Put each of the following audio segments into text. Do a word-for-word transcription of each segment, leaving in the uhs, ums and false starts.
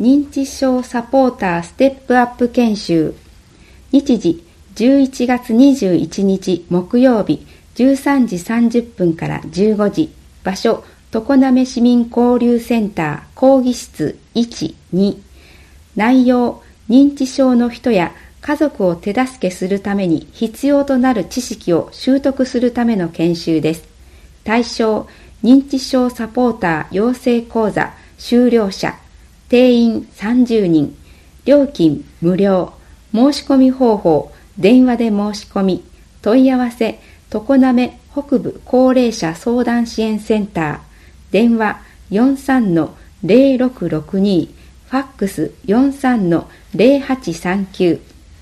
認知症サポーターステップアップ研修。日時じゅういちがつにじゅういちにち木曜日じゅうさんじさんじゅっぷんからじゅうごじ。場所常滑市民交流センター講義室いち、に。内容、認知症の人や家族を手助けするために必要となる知識を習得するための研修です。対象、認知症サポーター養成講座修了者。定員さんじゅうにん。料金無料。申し込み方法、電話で申し込み。問い合わせ、常滑北部高齢者相談支援センター。電話 よんさんのゼロろくろくに。ファックス よんさんのゼロはちさんきゅう。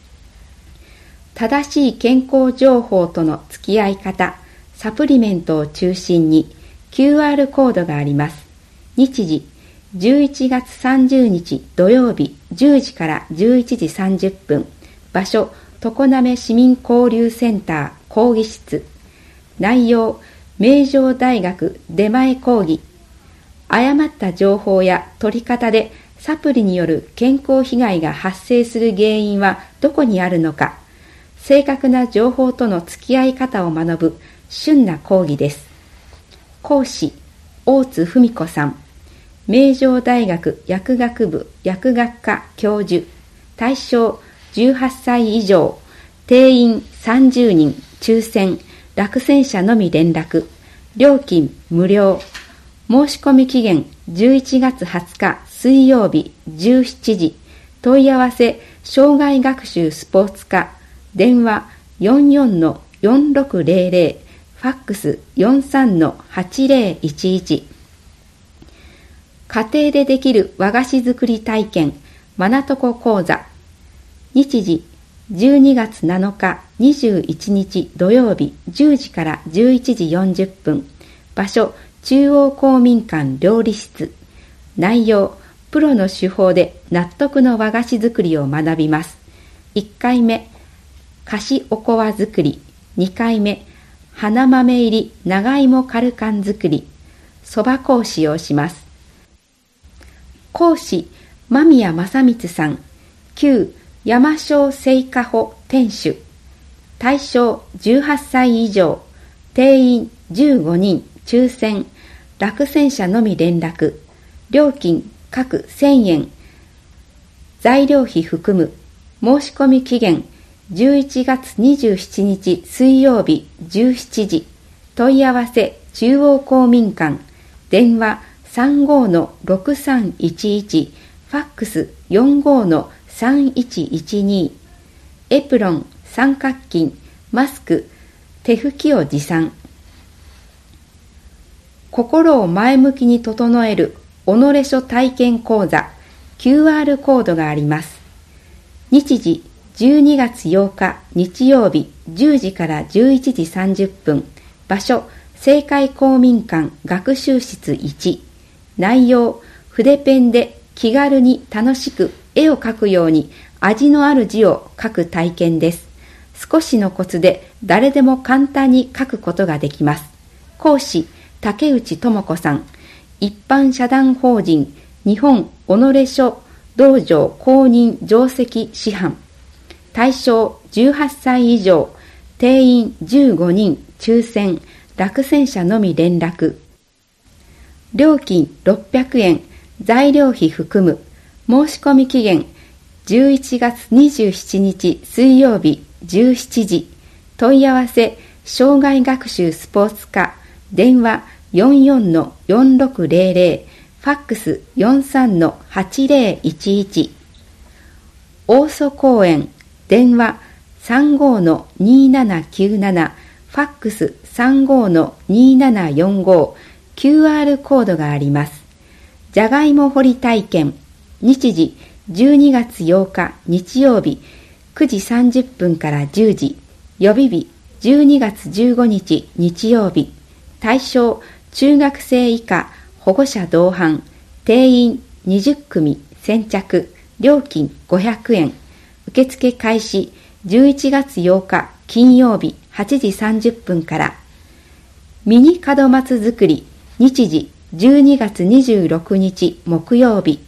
正しい健康情報との付き合い方、サプリメントを中心に キューアール コードがあります。日時、じゅういちがつさんじゅうにち土曜日じゅうじからじゅういちじさんじゅっぷん。場所、常滑市民交流センター講義室。内容、名城大学出前講義。誤った情報や取り方でサプリによる健康被害が発生する原因はどこにあるのか、正確な情報との付き合い方を学ぶ旬な講義です。講師、大津文子さん。名城大学薬学部薬学科教授。対象じゅうはっさい以上。定員さんじゅうにん。抽選。落選者のみ連絡。料金無料。申し込み期限じゅういちがつはつか水曜日じゅうしちじ。問い合わせ障害学習スポーツ科。電話 よんよんのよんろくゼロゼロ。ファックス よんさんのはちゼロいちいち。家庭でできる和菓子作り体験まなとこ講座。日時じゅうにがつなのかにじゅういちにち土曜日じゅうじからじゅういちじよんじゅっぷん。場所、中央公民館料理室。内容、プロの手法で納得の和菓子作りを学びます。いっかいめ、菓子おこわ作り。にかいめ、花豆入り長芋カルカン作り。そば粉を使用します。講師、間宮正光さん。旧山椒製菓舗店主。対象じゅうはっさい以上。定員じゅうごにん。抽選。落選者のみ連絡。料金各せんえん。材料費含む。申し込み期限じゅういちがつにじゅうしちにち水曜日じゅうしちじ。問い合わせ中央公民館。電話 さんごのろくさんいちいち。ファックス よんごのさんいちいちに。エプロン、三角巾、マスク、手拭きを持参。心を前向きに整える己書体験講座 キューアール コードがあります。日時じゅうにがつようか日曜日じゅうじからじゅういちじさんじゅっぷん。場所、青海公民館学習室いち。内容、筆ペンで気軽に楽しく絵を描くように味のある字を書く体験です。少しのコツで誰でも簡単に書くことができます。講師、竹内智子さん。一般社団法人日本己書道場公認上席師範。対象じゅうはっさい以上。定員じゅうごにん。抽選。落選者のみ連絡。料金ろっぴゃくえん。材料費含む。申し込み期限じゅういちがつにじゅうしちにち水曜日じゅうしちじ。問い合わせ障害学習スポーツ科。電話 よんよんのよんろくゼロゼロ。ファックス よんさんのはちゼロいちいち。大曽公園。電話 さんごのにななきゅうなな。ファックス さんごのにななよんご。キューアール コードがあります。じゃがいも掘り体験。日時じゅうにがつようか日曜日くじさんじゅっぷんからじゅうじ。予備日じゅうにがつじゅうごにち日曜日。対象中学生以下保護者同伴。定員にじゅっくみ先着。料金ごひゃくえん。受付開始じゅういちがつようか金曜日はちじさんじゅっぷんから。ミニ門松作り。日時じゅうにがつにじゅうろくにち木曜日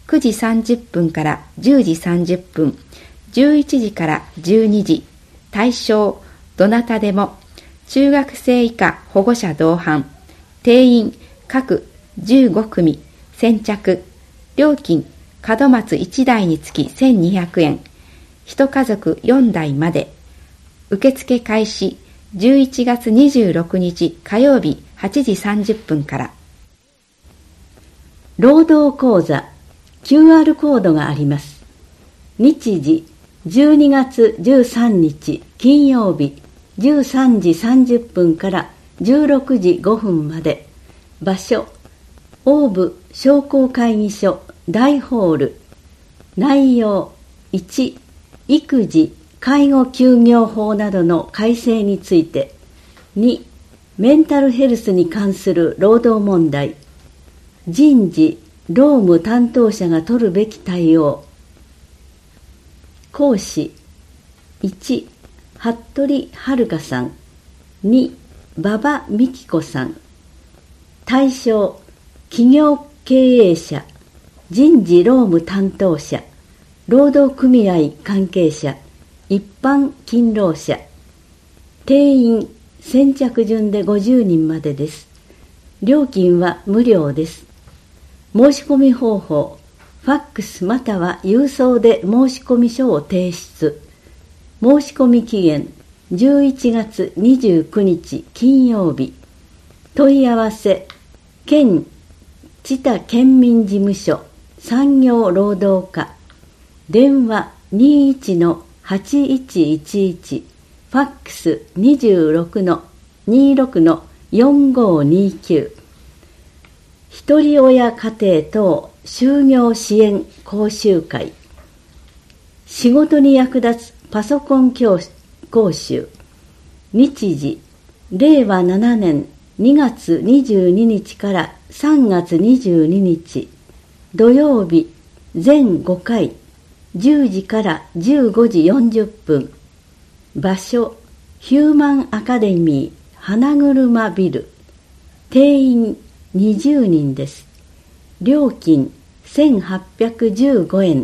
くじさんじゅっぷんからじゅうじさんじゅっぷん、じゅういちじからじゅうにじ、対象どなたでも、中学生以下保護者同伴、定員各じゅうごくみ、先着、料金門松いちだいにつきせんにひゃくえん、一家族よんだいまで。受付開始じゅういちがつにじゅうろくにち火曜日はちじさんじゅっぷんから。 労働講座 キューアール コードがあります。日時じゅうにがつじゅうさんにち金曜日じゅうさんじさんじゅっぷんからじゅうろくじごふんまで。場所大部商工会議所大ホール。内容いち、育児・介護休業法などの改正について。に、メンタルヘルスに関する労働問題。人事・労務担当者が取るべき対応。講師いち、服部遥さん。に、馬場美希子さん。対象企業経営者、人事労務担当者、労働組合関係者、一般勤労者。定員先着順でごじゅうにんまでです。料金は無料です。申し込み方法、ファックスまたは郵送で申し込み書を提出。申し込み期限じゅういちがつにじゅうくにち金曜日。問い合わせ県知多県民事務所産業労働課。電話 にじゅういちのはちいちいちいち、ファックス にじゅうろくのにじゅうろくのよんごにきゅう。ひとり親家庭等就業支援講習会。仕事に役立つパソコン教講習。日時れいわななねんにがつにじゅうににちからさんがつにじゅうににち土曜日全ごかいじゅうじからじゅうごじよんじゅっぷん。場所ヒューマンアカデミー花車ビル。定員にじゅうにんです。料金せんはっぴゃくじゅうごえん。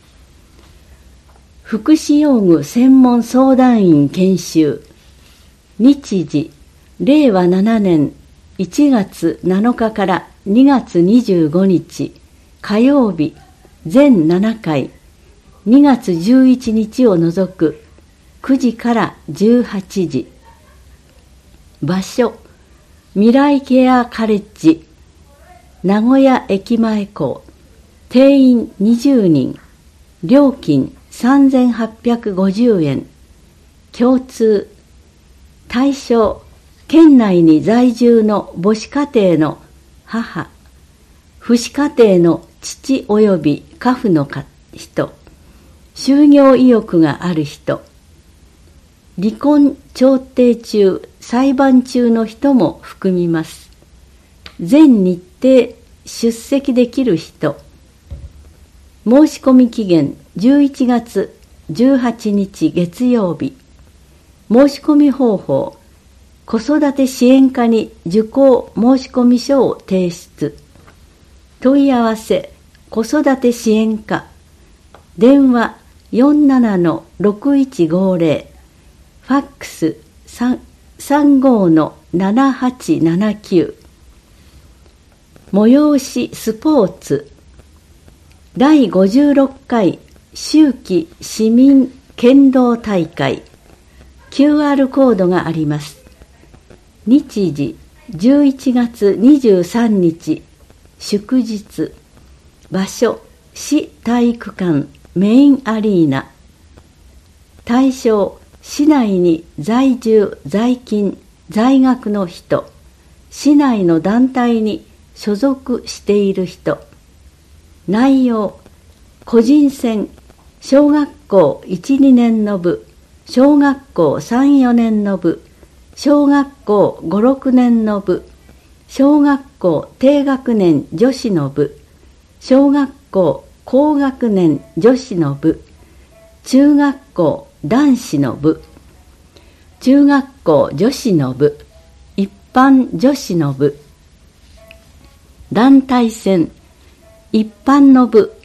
福祉用具専門相談員研修。日時れいわななねんいちがつなのかからにがつにじゅうごにち火曜日全ななかい、にがつじゅういちにちを除くくじからじゅうはちじ。場所未来ケアカレッジ名古屋駅前校。定員にじゅうにん。料金さんぜんはっぴゃくごじゅうえん。共通。対象県内に在住の母子家庭の母、父子家庭の父及び家父の人、就業意欲がある人、離婚調停中、裁判中の人も含みます。全日程出席できる人。申し込み期限じゅういちがつじゅうはちにち月曜日。申し込み方法、子育て支援課に受講申込書を提出。問い合わせ子育て支援課。電話 よんじゅうななのろくいちごぜろ、ファックス さんごのななはちななきゅう。催しスポーツだいごじゅうろっかい秋季市民剣道大会。 キューアール コードがあります。日時じゅういちがつにじゅうさんにち祝日。場所市体育館メインアリーナ。対象市内に在住在勤在学の人、市内の団体に所属している人。内容個人戦小学校いちにねんの部、小学校さんよねんの部、小学校ごろくねんの部、小学校低学年女子の部、小学校高学年女子の部、中学校男子の部、中学校女子の部、一般女子の部。団体戦一般の部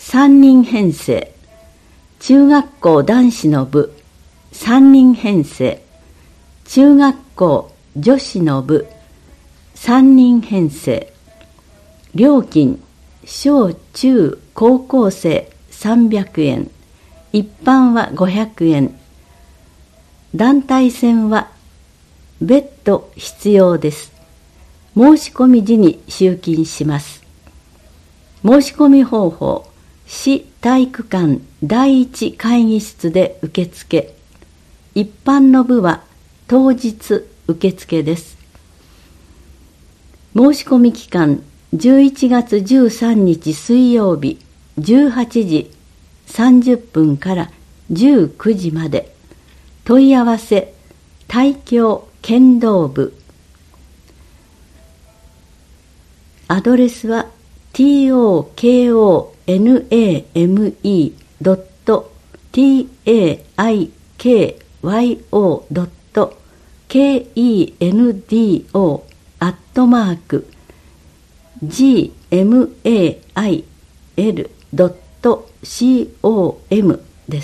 さんにん編成。中学校男子の部さんにん編成。中学校女子の部さんにん編成。料金、小中高校生さんびゃくえん、一般はごひゃくえん。団体戦は別途必要です。申し込み時に集金します。申し込み方法、市体育館第一会議室で受付。一般の部は当日受付です。申し込み期間、じゅういちがつじゅうさんにち水曜日じゅうはちじさんじゅっぷんからじゅうくじまで。問い合わせ、大京剣道部。アドレスは トーキョネードットテイクヨードットケンドー アットマーク ジーエムエーアイエルドットコム です。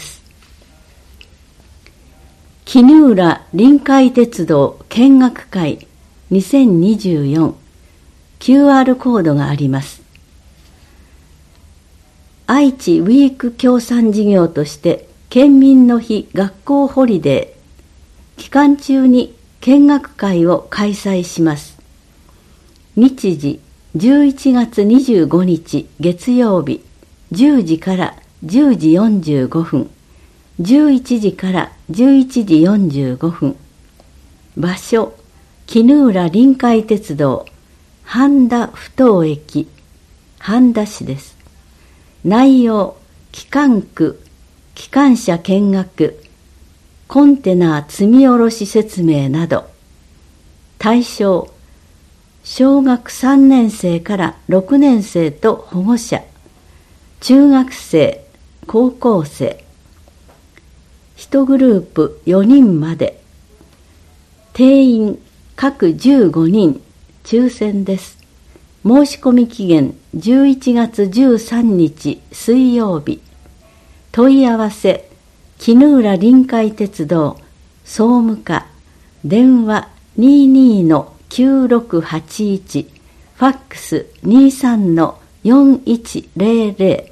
衣浦臨海鉄道見学会にせんにじゅうよん キューアール コードがあります。愛知ウィーク協賛事業として県民の日学校ホリデー期間中に見学会を開催します。日時じゅういちがつにじゅうごにち月曜日じゅうじからじゅうじよんじゅうごふん、じゅういちじからじゅういちじよんじゅうごふん。場所、衣浦臨海鉄道半田ふ頭駅半田市です。内容、機関区、機関車見学、コンテナ積み下ろし説明など。対象、小学さんねんせいからろくねんせいと保護者、中学生、高校生。いちグループよにんまで。定員各じゅうごにん、抽選です。申し込み期限じゅういちがつじゅうさんにち水曜日。問い合わせ、衣浦臨海鉄道総務課、電話 にじゅうにのきゅうろくはちいち、ファックス にじゅうさんのよんいちゼロゼ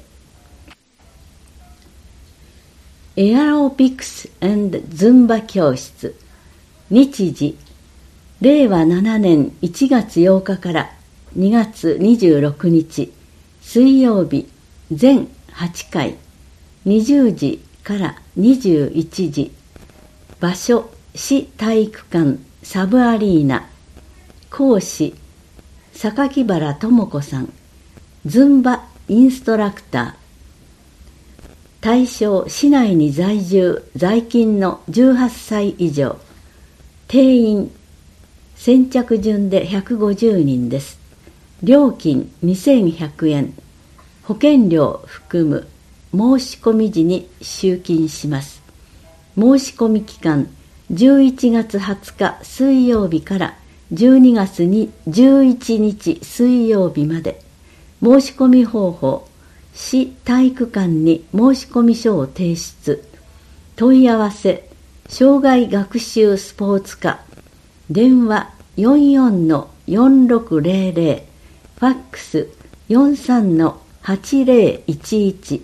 ロ。エアロビクス&ズンバ教室。日時、れいわななねんいちがつようかからにがつにじゅうろくにち水曜日全はちかい、にじゅうじからにじゅういちじ。場所、市体育館サブアリーナ。講師、榊原智子さん、ズンバインストラクター。対象、市内に在住在勤のじゅうはっさい以上。定員、先着順でひゃくごじゅうにんです。料金にせんひゃくえん。保険料含む。申し込み時に集金します。申し込み期間、じゅういちがつはつか水曜日からじゅうにがつじゅういちにち水曜日まで。申し込み方法、市体育館に申し込み書を提出。問い合わせ、障害学習スポーツ課。電話 よんじゅうよんのよんろくゼロゼロ、ファックス よんじゅうさんのはちゼロいちいち。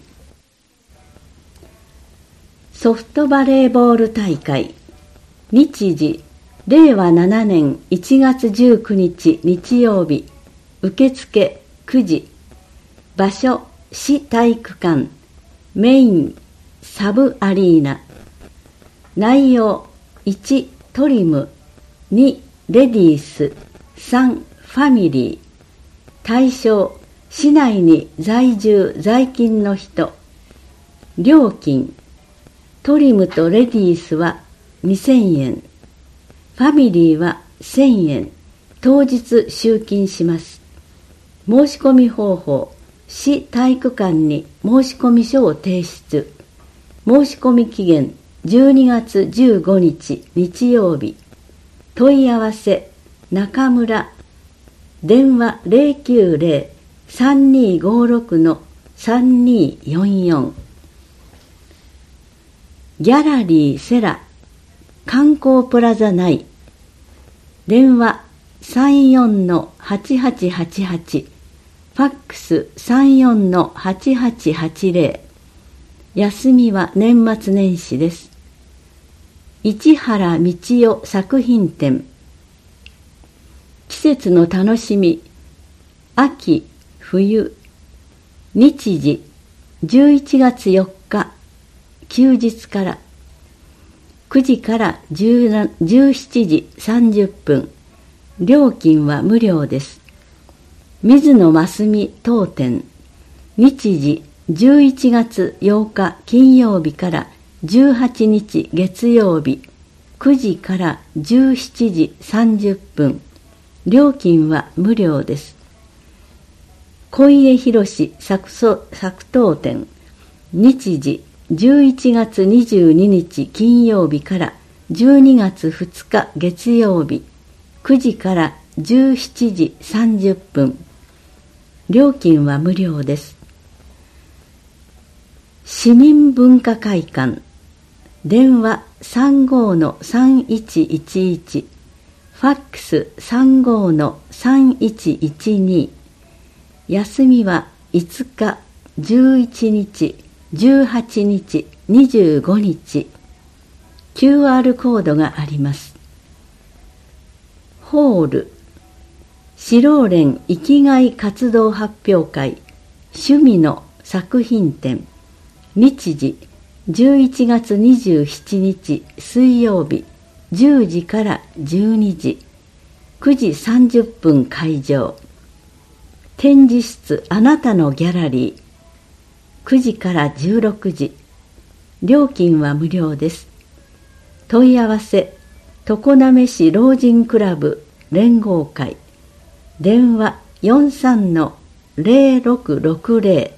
ソフトバレーボール大会。日時、れいわななねんいちがつじゅうくにち日曜日。受付くじ。場所、市体育館。メイン、サブアリーナ。内容、いちトリム、にレディース、さんファミリー。対象、市内に在住在勤の人。料金、トリムとレディースはにせんえん、ファミリーはせんえん、当日集金します。申し込み方法、市体育館に申し込み書を提出。申し込み期限じゅうにがつじゅうごにち日曜日。問い合わせ、中村。電話 ゼロきゅうゼロ さんにーごろくのさんにーよんよん。ギャラリーセラ観光プラザ内、電話 さんよんのはちはちはちはち、ファックス さんよんのはちはちはちゼロ。休みは年末年始です。市原道代作品展。季節の楽しみ、秋、冬。日時じゅういちがつよっか、休日から。くじからじゅうしちじさんじゅっぷん。料金は無料です。水野真澄当店。日時じゅういちがつようか金曜日からじゅうはちにち月曜日、くじからじゅうしちじさんじゅっぷん。料金は無料です。小家博作作当店。日時じゅういちがつにじゅうににち金曜日からじゅうにがつふつか月曜日、くじからじゅうしちじさんじゅっぷん。料金は無料です。市民文化会館。電話 さんごのさんいちいちいち、ファックス さんごのさんいちいちに。休みはいつか、じゅういちにち、じゅうはちにち、にじゅうごにち。キューアール コードがあります。ホール。志労連生きがい活動発表会趣味の作品展。日時じゅういちがつにじゅうしちにち水曜日、じゅうじからじゅうにじ、くじさんじゅっぷん開場。展示室あなたのギャラリー、くじからじゅうろくじ。料金は無料です。問い合わせ常滑市老人クラブ連合会。電話 よんさんのゼロろくろくゼ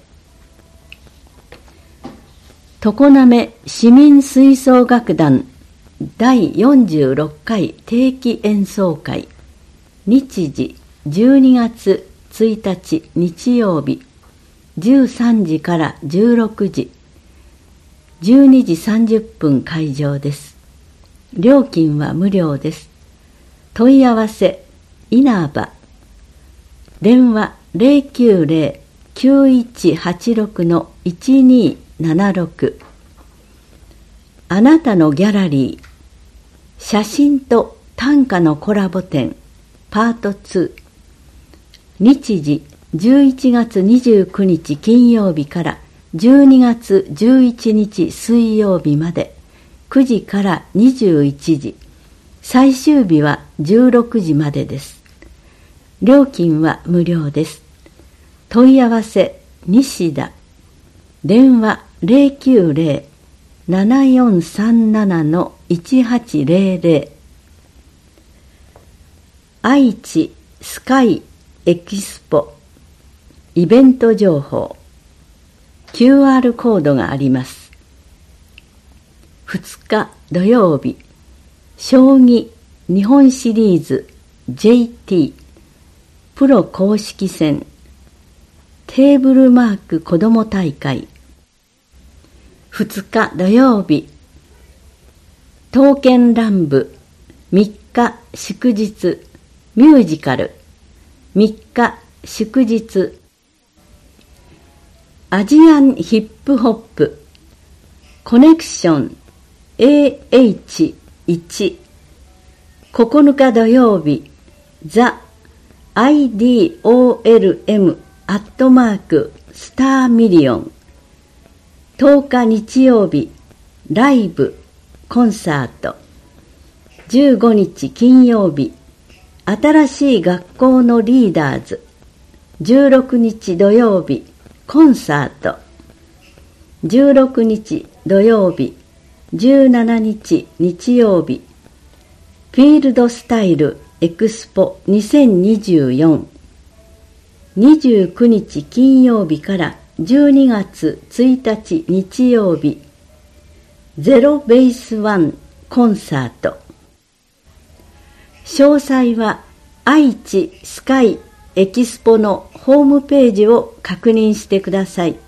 ロ。常滑市民吹奏楽団だいよんじゅうろっかい定期演奏会。日時じゅうにがつついたち日曜日、じゅうさんじからじゅうろくじ、じゅうにじさんじゅっぷん開場です。料金は無料です。問い合わせ稲葉。電話 ゼロきゅうゼロ きゅういちはちろく いちにななろく。あなたのギャラリー。写真と短歌のコラボ展パートツー。日時じゅういちがつにじゅうくにち金曜日からじゅうにがつじゅういちにち水曜日まで、くじからにじゅういちじ、最終日はじゅうろくじまでです。料金は無料です。問い合わせ西田。電話 ゼロきゅうゼロ ななよんさんなな いちはちゼロゼロ。愛知スカイエキスポイベント情報。キューアール コードがあります。ふつか土曜日、将棋日本シリーズ ジェイティー プロ公式戦テーブルマーク子ども大会。ふつか土曜日、刀剣乱舞みっか祝日ミュージカルみっか祝日アジアンヒップホップコネクション エーエイチワン。 ここのか土曜日、ザ アイディーオーエルエム アットマークスターミリオン。とおか日曜日、ライブコンサート。じゅうごにち金曜日、新しい学校のリーダーズ。じゅうろくにち土曜日、コンサート。じゅうろくにち土曜日、じゅうしちにち日曜日、フィールドスタイルエクスポにせんにじゅうよん。にじゅうくにち金曜日からじゅうにがつついたち日曜日、ゼロベースワンコンサート。詳細は愛知スカイエキスポのホームページを確認してください。